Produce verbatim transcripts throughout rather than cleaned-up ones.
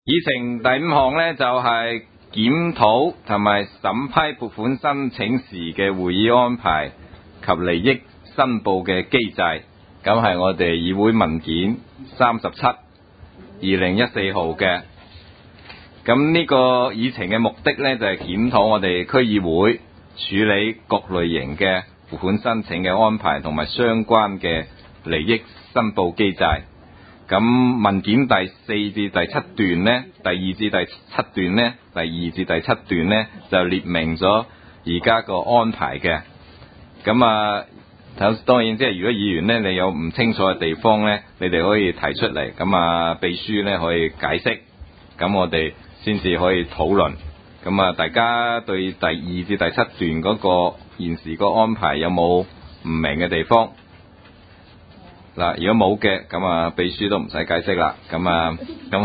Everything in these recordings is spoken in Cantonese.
議程第五項呢，就係檢討同埋審批撥款申請時嘅會議安排及利益申報嘅機制，咁係我哋議會文件三十七二零一四號嘅。咁呢個議程嘅目的呢，就係檢討我哋區議會處理各類型嘅撥款申請嘅安排同埋相關嘅利益申報機制。咁文件第四至第七段呢，第二至第七段呢，第二至第七段呢，就列明咗而家個安排嘅。咁啊，當然即係如果議員呢，你有唔清楚嘅地方呢，你哋可以提出嚟，咁啊秘書呢可以解釋，咁我哋先至可以討論。咁啊，大家對第二至第七段嗰個現時個安排有冇唔明嘅地方？嗱，如果冇嘅，咁啊秘書都唔使解釋啦。咁啊，咁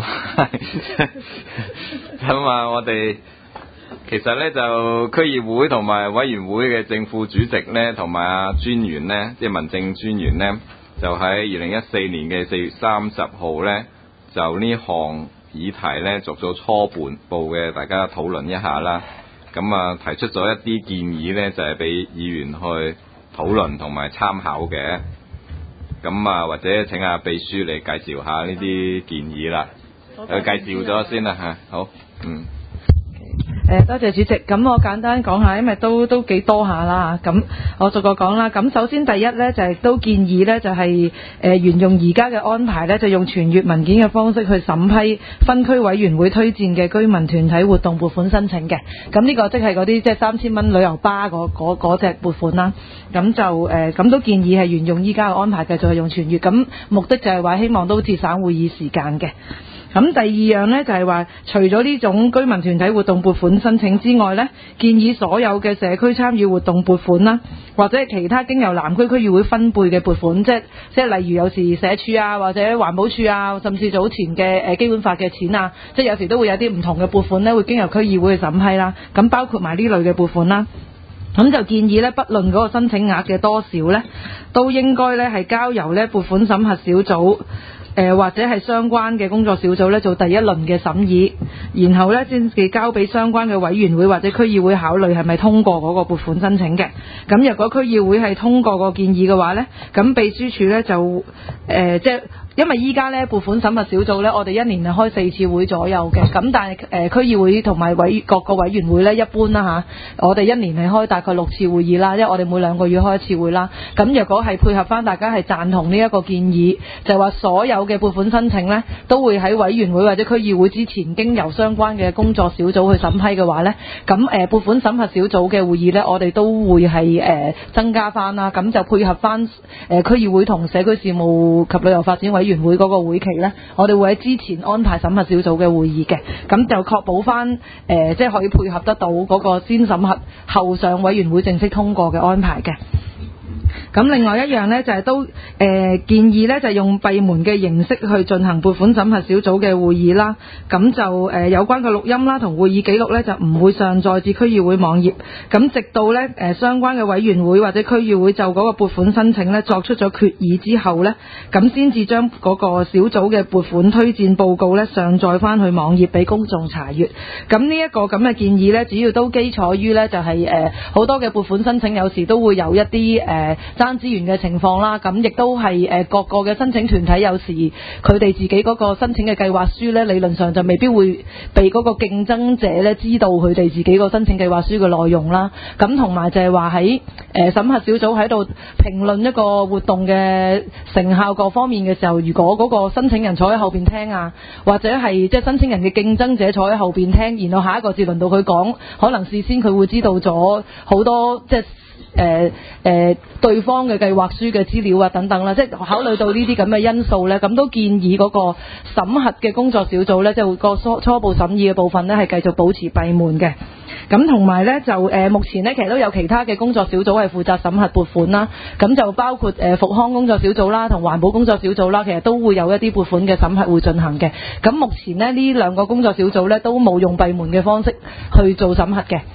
咁啊，我哋其實咧就區議會同埋委員會嘅正副主席咧，同埋啊專員咧，即係民政專員咧，就喺二零一四年嘅四月三十號咧，就呢項議題咧作咗初步嘅大家討論一下啦。咁啊，提出咗一啲建議咧，就係俾議員去討論同埋參考嘅。咁啊，或者請阿秘書嚟介紹下呢啲建議啦。佢介紹咗先啦嚇，好，嗯。 誒多謝主席，咁我簡單講下，因為都都幾多下啦，咁我逐個講啦。咁首先第一呢，就係、是、都建議呢，就係、是、誒、呃、沿用而家嘅安排呢，就用傳閱文件嘅方式去審批分區委員會推薦嘅居民團體活動撥款申請嘅。咁呢個即係嗰啲即係三千蚊旅遊巴嗰嗰嗰隻撥款啦。咁就誒咁、呃、都建議係沿用依家嘅安排，繼續係用傳閱。咁目的就係話希望都節省會議時間嘅。咁第二樣呢，就係話，除咗呢種居民團體活動撥款申請之外呢，建議所有嘅社區參與活動撥款啦，或者係其他經由南區區議會分配嘅撥款，即係即係例如有時社署啊，或者環保署啊，甚至早前嘅誒基本法嘅錢啊，即係有時都會有啲唔同嘅撥款呢，會經由區議會去審批啦。咁包括埋呢類嘅撥款啦。咁就建議呢，不論嗰個申請額嘅多少呢，都應該呢係交由呢撥款審核小組。誒、呃、或者係相關嘅工作小組咧做第一輪嘅審議，然後咧先至交俾相關嘅委員會或者區議會考慮係咪通過嗰個撥款申請嘅。咁若果區議會係通過個建議嘅話咧，咁秘書處咧就誒、呃、即係因為依家咧撥款審核小組咧，我哋一年係開四次會左右嘅。咁但係誒、呃、區議會同埋委各個委員會咧，一般啦嚇，我哋一年係開大概六次會議啦，因為我哋每兩個月開一次會啦。咁若果係配合翻大家係贊同呢一個建議，就話所有嘅撥款申請呢，都會喺委員會或者區議會之前經由相關嘅工作小組去審批嘅話呢，咁誒撥款審核小組嘅會議呢，我哋都會係誒、呃、增加翻啦，咁就配合翻誒、呃、區議會同社區事務及旅遊發展委員會嗰個會期呢，我哋會喺之前安排審核小組嘅會議嘅，咁就確保翻誒、呃、即係可以配合得到嗰個先審核後上委員會正式通過嘅安排嘅。咁另外一樣呢，就係、是、都誒、呃、建議呢，就用閉門嘅形式去進行撥款審核小組嘅會議啦。咁就誒、呃、有關嘅錄音啦同會議記錄呢，就唔會上載至區議會網頁。咁直到呢誒、呃、相關嘅委員會或者區議會就嗰個撥款申請呢作出咗決議之後呢，咁先至將嗰個小組嘅撥款推薦報告呢上載翻去網頁俾公眾查閱。咁呢一個咁嘅建議呢，主要都基礎於呢，就係誒好多嘅撥款申請有時都會有一啲誒。呃爭資源嘅情況啦，咁亦都係誒各個嘅申請團體有時佢哋自己嗰個申請嘅計劃書呢，理論上就未必會被嗰個競爭者呢知道佢哋自己個申請計劃書嘅內容啦。咁同埋就係話喺誒審核小組喺度評論一個活動嘅成效各方面嘅時候，如果嗰個申請人坐喺後邊聽啊，或者係即係申請人嘅競爭者坐喺後邊聽，然後下一個節輪到佢講，可能事先佢會知道咗好多即係。誒、呃、誒、呃，對方嘅計劃書嘅資料啊，等等啦，即係考慮到呢啲咁嘅因素呢，咁都建議嗰個審核嘅工作小組呢，即係個初初步審議嘅部分呢，係繼續保持閉門嘅。咁同埋呢，就誒、呃，目前呢，其實都有其他嘅工作小組係負責審核撥款啦。咁就包括誒復康工作小組啦，同環保工作小組啦，其實都會有一啲撥款嘅審核會進行嘅。咁目前呢，呢兩個工作小組呢，都冇用閉門嘅方式去做審核嘅。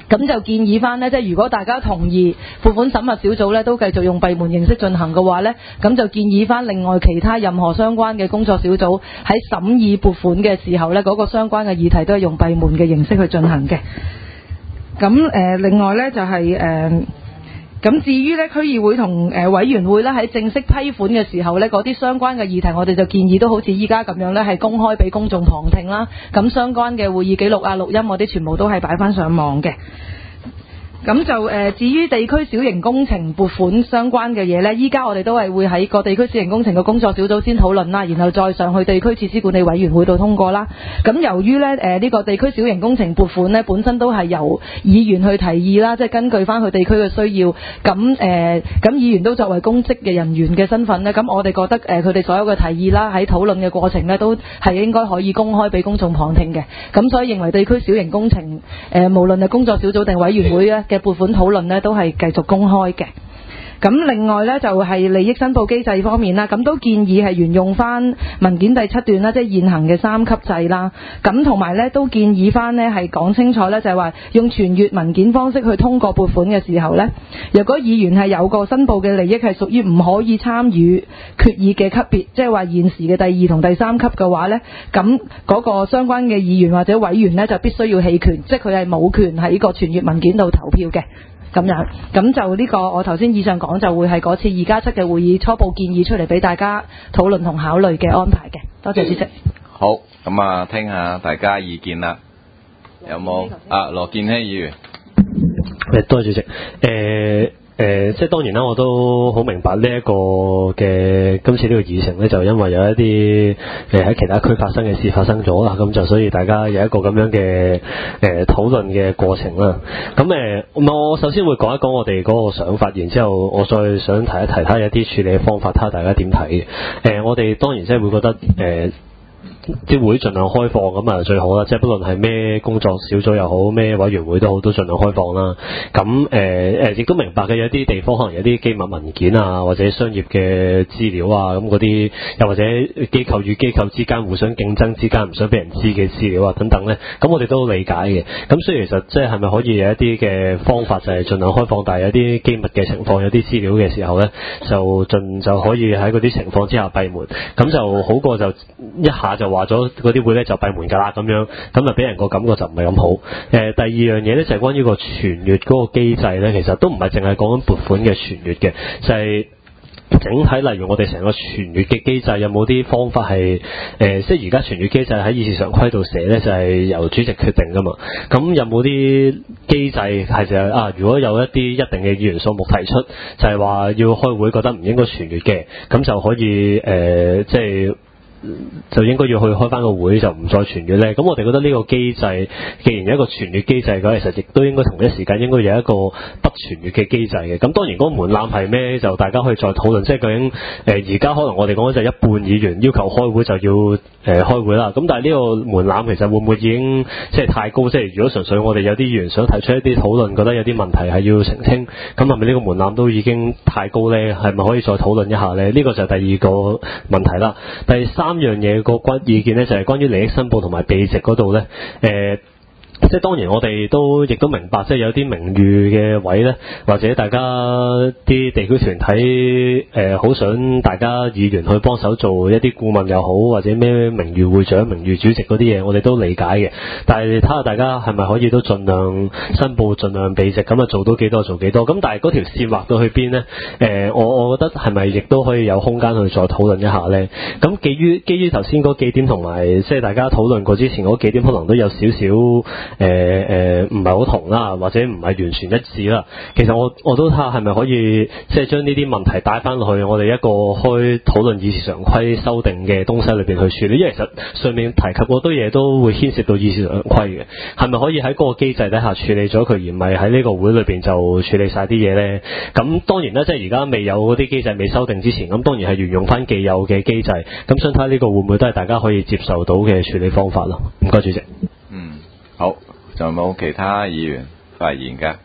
咁就建議翻呢，即係如果大家同意撥款審核小組呢都繼續用閉門形式進行嘅話呢，咁就建議翻另外其他任何相關嘅工作小組喺審議撥款嘅時候呢，嗰、嗰個相關嘅議題都係用閉門嘅形式去進行嘅。咁誒、呃，另外呢，就係、是、誒。呃咁至於咧區議會同誒委員會咧喺正式批款嘅時候咧，嗰啲相關嘅議題，我哋就建議都好似依家咁樣咧，係公開俾公眾旁聽啦。咁相關嘅會議記錄啊、錄音嗰啲，全部都係擺翻上網嘅。咁就誒、呃，至於地區小型工程撥款相關嘅嘢呢，依家我哋都係會喺個地區小型工程嘅工作小組先討論啦，然後再上去地區設施管理委員會度通過啦。咁由於呢誒呢、呃這個地區小型工程撥款呢，本身都係由議員去提議啦，即係根據翻佢地區嘅需要。咁誒，咁、呃、議員都作為公職嘅人員嘅身份呢，咁我哋覺得誒佢哋所有嘅提議啦，喺討論嘅過程呢，都係應該可以公開俾公眾旁聽嘅。咁所以認為地區小型工程誒、呃，無論係工作小組定委員會咧嘅撥款討論呢都係繼續公開嘅。咁另外呢，就係利益申報機制方面啦，咁都建議係沿用翻文件第七段啦，即係現行嘅三級制啦。咁同埋呢，都建議翻呢係講清楚呢，就係話用傳閱文件方式去通過撥款嘅時候呢，若果議員係有個申報嘅利益係屬於唔可以參與決議嘅級別，即係話現時嘅第二同第三級嘅話呢，咁嗰個相關嘅議員或者委員呢，就必須要棄權，即係佢係冇權喺個傳閱文件度投票嘅。咁樣，咁就呢個我頭先以上講就會係嗰次二加七嘅會議初步建議出嚟俾大家討論同考慮嘅安排嘅。多謝主席。 好，咁啊，聽下大家意見啦。有冇啊？羅健熙議員。 誒，多謝主席。誒、呃。誒、呃，即係當然啦，我都好明白呢一個嘅今次呢個議程呢，就因為有一啲誒喺其他區發生嘅事發生咗啦，咁就所以大家有一個咁樣嘅誒討論嘅過程啦。咁誒、呃，我首先會講一講我哋嗰個想法，然之後我再想提一提睇一啲處理嘅方法，睇下大家點睇嘅。誒、呃，我哋當然即係會覺得誒。呃啲會盡量開放咁啊最好啦，即係不論係咩工作小組又好，咩委員會都好，都盡量開放啦。咁誒誒，亦都明白嘅，有啲地方可能有啲機密文件啊，或者商業嘅資料啊，咁嗰啲又或者機構與機構之間互相競爭之間唔想俾人知嘅資料啊等等咧，咁我哋都理解嘅。咁所以其實即係係咪可以有一啲嘅方法，就係盡量開放，但係有啲機密嘅情況，有啲資料嘅時候咧，就盡就可以喺嗰啲情況之下閉門，咁就好過就一下就話咗嗰啲會咧就閉門㗎啦咁樣，咁啊俾人個感覺就唔係咁好。誒、呃，第二樣嘢咧就係、是、關於個傳閱嗰個機制咧，其實都唔係淨係講緊撥款嘅傳閱嘅，就係、是。整體例如我哋成個傳閱嘅機制有冇啲方法係誒、呃，即係而家傳閱機制喺議事常規度寫咧，就係、是、由主席決定㗎嘛。咁有冇啲機制係就係、是、啊？如果有一啲一定嘅議員數目提出，就係、是、話要開會覺得唔應該傳閱嘅，咁就可以誒、呃，即係。就應該要去開翻個會，就唔再傳閱咧。咁我哋覺得呢個機制，既然有一個傳閱機制嘅話，其實亦都應該同一時間應該有一個不傳閱嘅機制嘅。咁當然嗰個門檻係咩？就大家可以再討論。即係究竟誒而家可能我哋講緊就一半議員要求開會就要誒、呃、開會啦。咁但係呢個門檻其實會唔會已經即係太高？即係如果純粹我哋有啲議員想提出一啲討論，覺得有啲問題係要澄清，咁係咪呢個門檻都已經太高咧？係咪可以再討論一下咧？呢、這個就係第二個問題啦。第三。三樣嘢個關意見咧，就係關於利益申報同埋避席嗰度咧，誒。即係當然我哋都亦都明白，即係有啲名譽嘅位咧，或者大家啲地區團體誒好、呃、想大家議員去幫手做一啲顧問又好，或者咩名譽會長、名譽主席嗰啲嘢，我哋都理解嘅。但係睇下大家係咪可以都盡量申報、盡量避席，咁啊做到幾多做幾多。咁但係嗰條線劃到去邊咧？誒、呃，我我覺得係咪亦都可以有空間去再討論一下咧？咁基於基於頭先嗰幾點同埋即係大家討論過之前嗰幾點，可能都有少少。誒誒唔係好同啦，或者唔係完全一致啦。其實我我都睇下係咪可以即係將呢啲問題帶翻落去我哋一個開討論議事常規修訂嘅東西裏邊去處理，因為其實上面提及好多嘢都會牽涉到議事常規嘅，係咪可以喺嗰個機制底下處理咗佢，而唔係喺呢個會裏邊就處理晒啲嘢咧？咁當然啦，即係而家未有嗰啲機制未修訂之前，咁當然係沿用翻既有嘅機制。咁想睇下呢個會唔會都係大家可以接受到嘅處理方法咯？唔該，主席。 嗯，好。仲有冇其他議員發言㗎？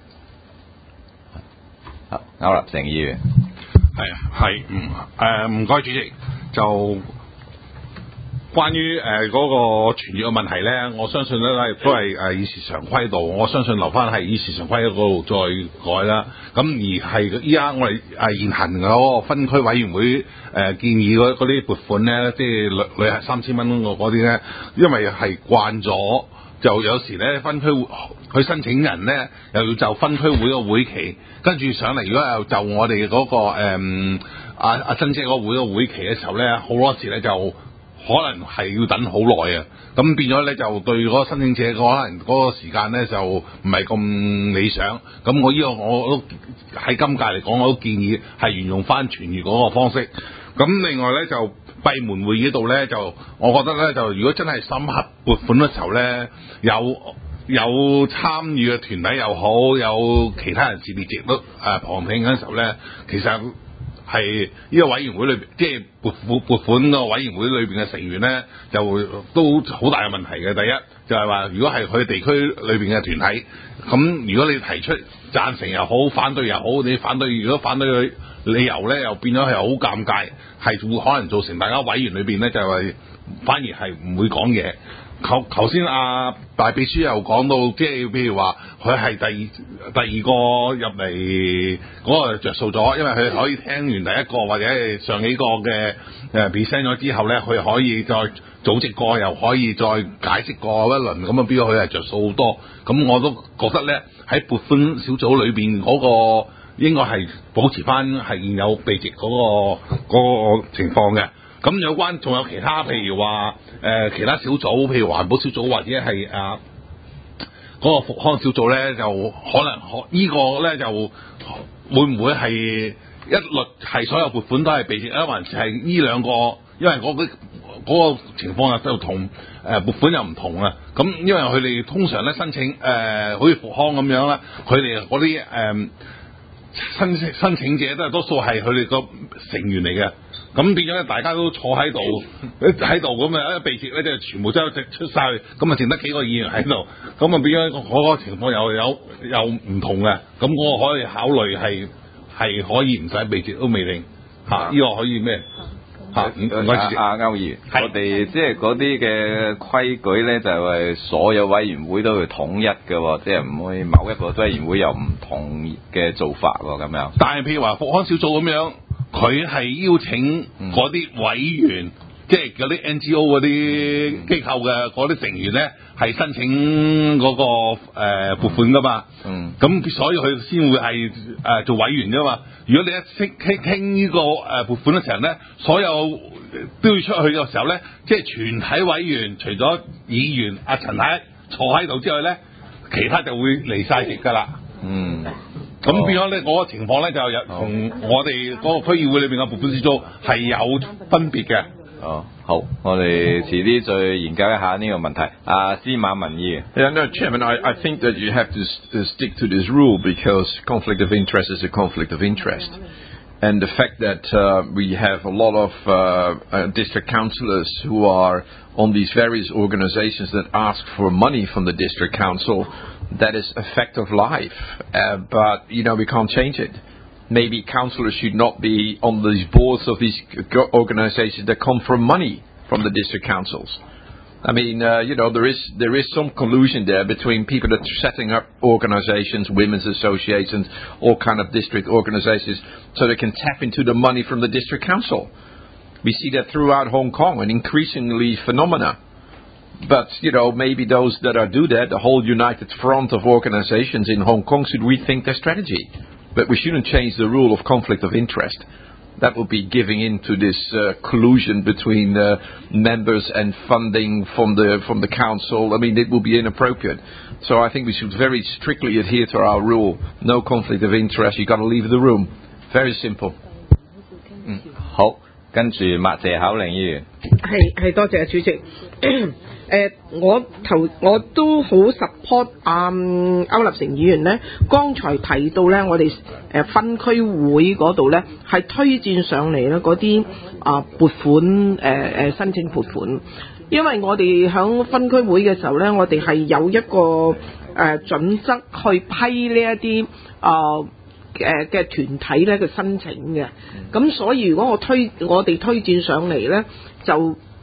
好，區立成議員。 係啊，係，嗯，誒，唔該主席。就關於誒嗰個傳閱嘅問題咧，我相信咧都係誒議事常規度，我相信留翻喺議事常規嗰度再改啦。咁而係依家我哋誒現行嗰個分區委員會誒、呃、建議嗰嗰啲撥款咧，即係旅旅客三千蚊嗰啲咧，因為係慣咗，就有時咧分區去申請人咧又要就分區會個會期，跟住上嚟如果又就我哋嗰、嗰個誒阿阿珍姐個會個會期嘅時候咧，好多時咧就可能係要等好耐啊，咁變咗咧就對嗰個申請者可能嗰個時間咧就唔係咁理想。咁我呢個我都喺今屆嚟講，我都建議係沿用翻傳閱嗰個方式。咁另外咧就閉門會議度咧，就我覺得咧就如果真係審核撥款嘅時候咧，有有參與嘅團體又好，有其他人士列席都誒旁聽嗰陣時候咧，其實係呢個委員會裏邊，即係撥款撥款個委員會裏邊嘅成員咧，就都好大嘅問題嘅。第一就係話，如果係佢地區裏邊嘅團體，咁如果你提出贊成又好，反對又好，你反對如果反對嘅理由咧，又變咗係好尷尬，係會可能造成大家委員裏邊咧就係反而係唔會講嘢。頭頭先阿大秘書又講到，即係譬如話佢係第二第二個入嚟嗰個着數咗，因為佢可以聽完第一個或者係上幾個嘅誒 present 咗之後咧，佢可以再組織過，又可以再解釋過一輪，咁啊變咗佢係着數好多。咁我都覺得咧喺撥款小組裏邊嗰個應該係保持翻係現有秘籍嗰個嗰個情況嘅。咁有關仲有其他，譬如話誒、呃、其他小組，譬如環保小組或者係啊嗰個復康小組咧，就可能可、這個、呢個咧就會唔會係一律係所有撥款都係秘籍咧，還是係呢兩個？因為嗰、那個那個情況又同誒撥款又唔同啊。咁因為佢哋通常咧申請誒、呃、好似復康咁樣啦，佢哋嗰啲誒申請申請者都係多數係佢哋個成員嚟嘅。咁變咗咧，大家都坐喺度，喺度咁啊！一秘籍咧，就全部都出晒去，咁啊，剩得幾個議員喺度，咁啊，變咗嗰個情況又有又唔同嘅。咁我可以考慮係係可以唔使秘籍都未定嚇，呢、啊這個可以咩嚇？唔唔該， 阿歐議員，我哋即係嗰啲嘅規矩咧，就係所有委員會都要統一嘅喎，即係唔可以某一個委員會有唔同嘅做法喎，咁樣。 但係譬如話復康小組咁樣。佢係邀請嗰啲委員，嗯、即係嗰啲 N G O 嗰啲機構嘅嗰啲成員咧，係申請嗰、嗰個誒、呃、撥款噶嘛。嗯。咁所以佢先會係誒、呃、做委員啫嘛。如果你一傾傾傾呢個誒撥款嘅時候咧，所有都要出去嘅時候咧，即係全體委員除咗議員阿陳太坐喺度之外咧，其他就會離晒席㗎啦。嗯。咁變咗咧，嗰個情況咧就有同我哋嗰個區議會裏邊嘅撥款小組係有分別嘅。 哦，好，我哋遲啲再研究一下呢個問題。啊，司馬文議員。 Yeah, no, Chairman, I, I think that you have to, to stick to this rule because conflict of interest is a conflict of interest. And the fact that uh, we have a lot of uh, uh, district councillors who are on these various organizations that ask for money from the district council, that is a fact of life. Uh, but, you know, we can't change it. Maybe councillors should not be on these boards of these organizations that come from money from the district councils. I mean, uh, you know, there is there is some collusion there between people that are setting up organizations, women's associations, all kind of district organizations, so they can tap into the money from the district council. We see that throughout Hong Kong, an increasingly phenomena. But, you know, maybe those that are do that, the whole united front of organizations in Hong Kong should rethink their strategy. But we shouldn't change the rule of conflict of interest. That would be giving in to this uh, collusion between uh, members and funding from the from the council. I mean, it would be inappropriate. So I think we should very strictly adhere to our rule. No conflict of interest. You've got to leave the room. Very simple. 嗯，好，跟住麥謝口令議員。 係係多謝主席。誒、呃，我頭我都好 support 阿歐立成議員咧，剛才提到咧，我哋誒分區會嗰度咧係推薦上嚟咧嗰啲啊撥款誒誒、呃、申請撥款，因為我哋響分區會嘅時候咧，我哋係有一個誒、呃、準則去批呢一啲啊誒嘅團體咧嘅申請嘅，咁所以如果我推我哋推薦上嚟咧就。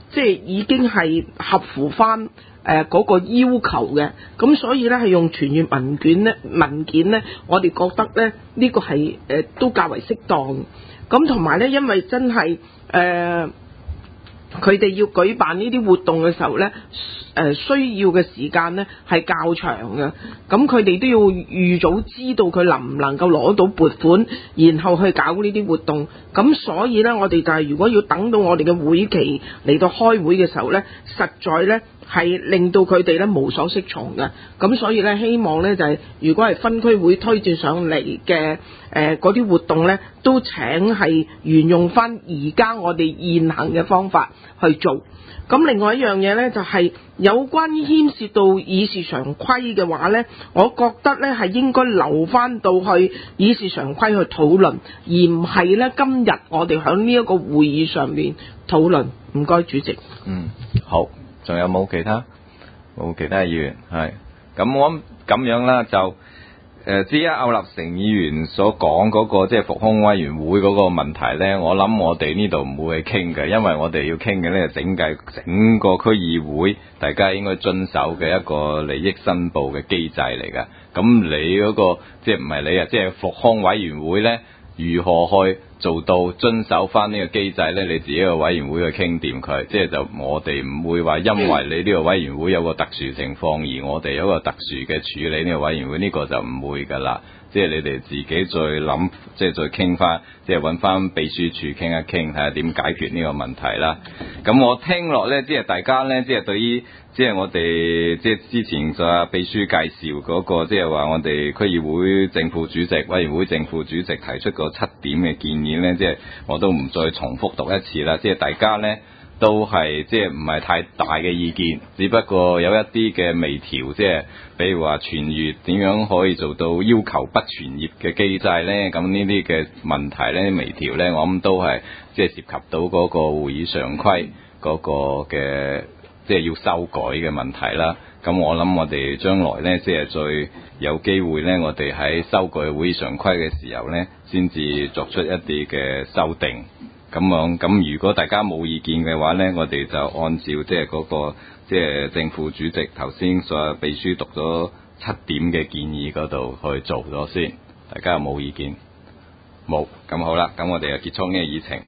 即係已經係合乎翻誒嗰個要求嘅，咁所以咧係用傳閱文件咧文件咧，我哋覺得咧呢、這個係誒、呃、都較為適當。咁同埋咧，因為真係誒佢哋要舉辦呢啲活動嘅時候咧，誒、呃、需要嘅時間咧係較長嘅，咁佢哋都要預早知道佢能唔能夠攞到撥款，然後去搞呢啲活動。咁所以咧，我哋就係如果要等到我哋嘅會期嚟到開會嘅時候咧，實在咧係令到佢哋咧無所適從嘅。咁所以咧，希望咧就係、是、如果係分區會推薦上嚟嘅誒嗰啲活動咧，都請係沿用翻而家我哋現行嘅方法去做。咁另外一樣嘢咧，就係、是、有關於牽涉到議事常規嘅話咧，我覺得咧係應該留翻到去議事常規去討論，而唔係咧今日我哋喺呢一個會議上面討論。唔該，主席。 嗯，好，仲有冇其他？冇其他議員係咁，我諗咁樣啦，就誒，至於區立成議員所講嗰、那個即係復康委員會嗰個問題咧，我諗我哋呢度唔會去傾嘅，因為我哋要傾嘅咧，整計整個區議會大家應該遵守嘅一個利益申報嘅機制嚟㗎。咁你嗰、那個即係唔係你啊？即係復康委員會咧，如何去做到遵守翻呢個機制咧？你自己個委員會去傾掂佢，即係就我哋唔會話因為你呢個委員會有個特殊情況而我哋有一個特殊嘅處理呢個委員會，呢、這個就唔會㗎啦。即係你哋自己再諗，即係再傾翻，即係揾翻秘書處傾一傾，睇下點解決呢個問題啦。咁我聽落咧，即係大家咧，即係對於即係我哋即係之前就秘書介紹嗰個，即係話我哋區議會正副主席、委員會正副主席提出個七點嘅建議咧，即係我都唔再重複讀一次啦。即係大家咧都係即係唔係太大嘅意見，只不過有一啲嘅微調，即係比如話傳閱點樣可以做到要求不傳閱嘅機制咧，咁呢啲嘅問題咧微調咧，我諗都係即係涉及到嗰個會議常規嗰個嘅即係要修改嘅問題啦。咁我諗我哋將來咧，即係最有機會咧，我哋喺修改會議常規嘅時候咧，先至作出一啲嘅修訂。咁樣咁，如果大家冇意見嘅話咧，我哋就按照即係嗰個即係正副主席頭先所秘書讀咗七點嘅建議嗰度去做咗先。大家有冇意見？冇。咁好啦，咁我哋就結束呢個議程。